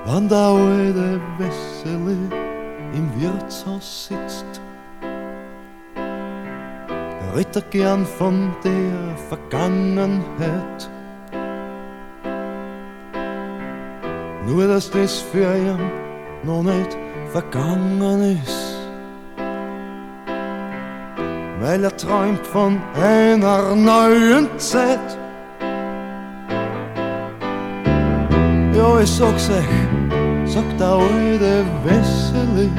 Wann der alte Wesseli im Wirtshaus sitzt, redet er gern von der Vergangenheit. Nur dass das für ihn noch nicht vergangen ist, weil er träumt von einer neuen Zeit. Ja, ich sag's euch, sagt der alte Wesseli,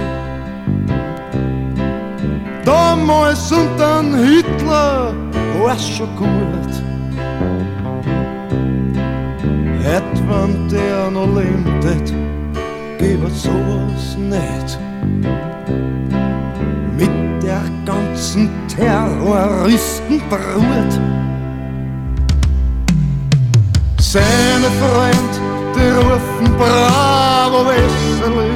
damals untern Hitler war's schon gut. Heut, wenn der noch lebt hätt, gäbe sowas nicht. Mit der ganzen Terroristenbrut. Seine Freund, die rufen Bravo Wesseli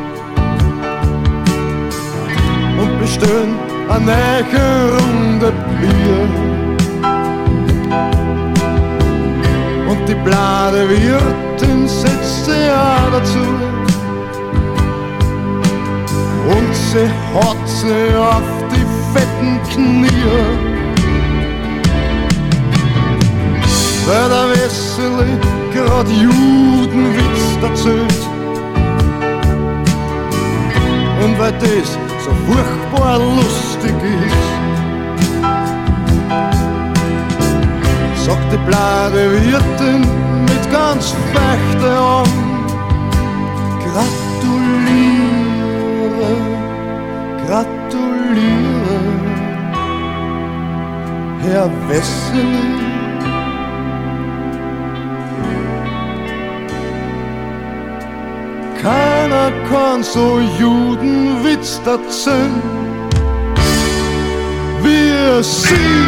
und bestellen eine neue Runde Bier. Und die blade Wirtin setzt sie auch dazu und sie hat sie auf die fetten Knie. Weil der Wesseli grad Judenwitz erzählt und weil das so furchtbar lustig ist, sagt die blade Wirtin mit ganz feuchten Augen: Gratuliere, gratuliere, Herr Wesseli. Keiner kann so Judenwitz erzählen wie sie.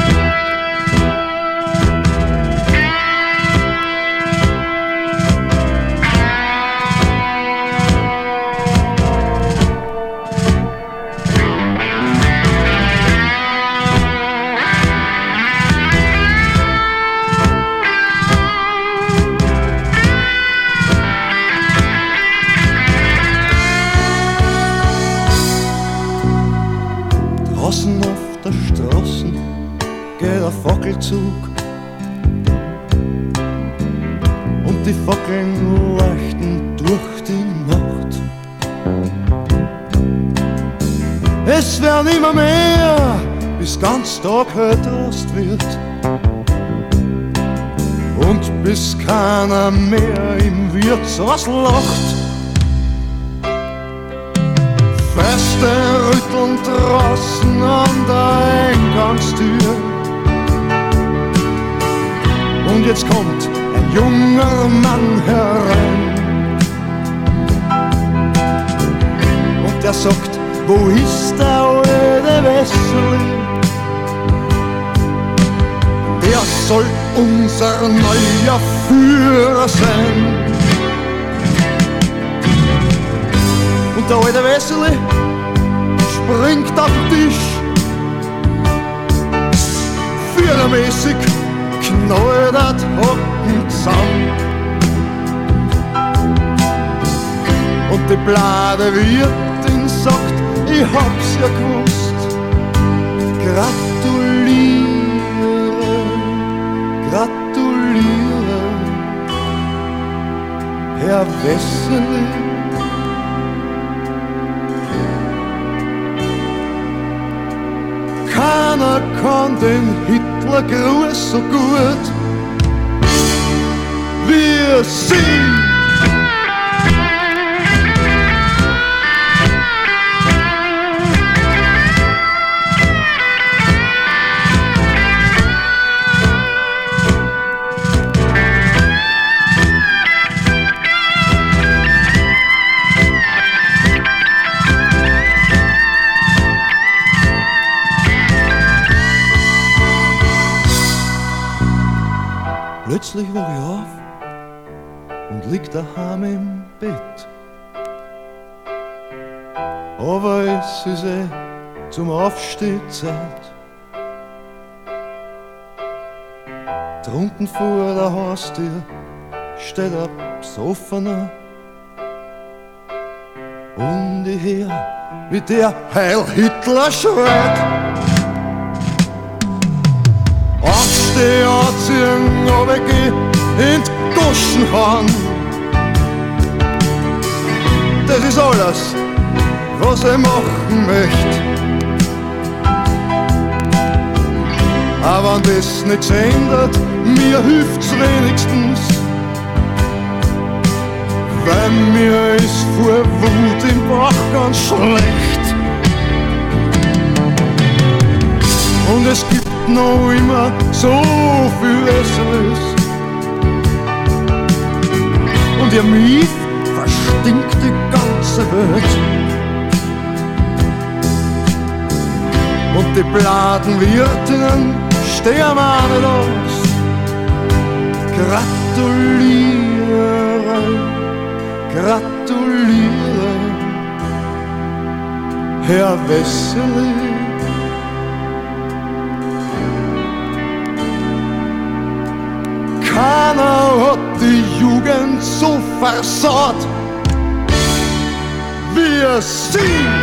Draußen auf der Straße geht ein Fackelzug und die Fackeln leuchten durch die Nacht. Es werden immer mehr, bis ganz Tag hell Trost wird und bis keiner mehr im Wirtshaus lacht. Feste rütteln draußen an der Eingangstür und jetzt kommt ein junger Mann herein und der sagt: Wo ist der alte Wesseli? Der soll unser neuer Führer sein. Und der alte Wesseli springt auf den Tisch, führermäßig knallt Hocken zusammen. Und die blade Wirtin sagt: Ich hab's ja gewusst. Gratuliere, gratuliere, Herr Wesseli. Keiner kann den Hitlergruß so gut wie sie. Plötzlich wach ich auf und lieg daheim im Bett. Aber es ist zum Aufstehzeit. Drunten vor der Haustür steht ein besoffener Und ich hör, wie der Heil Hitler schreit. Aufsteh, anziehen, runtergeh, in die Goschen hauen. Das ist alles, was ich machen möcht. Aber wenn das nichts ändert, mir hilft's wenigstens. Weil mir ist vor Wut im Bauch ganz schlecht. Und es gibt noch immer so viel Esseres. Und ihr mich verstinkt die ganze Welt. Und die Bladenwirtinnen stehen mir nicht aus. Gratuliere, gratuliere, Herr Wessely. Keiner hat die Jugend so versaut wie Sie.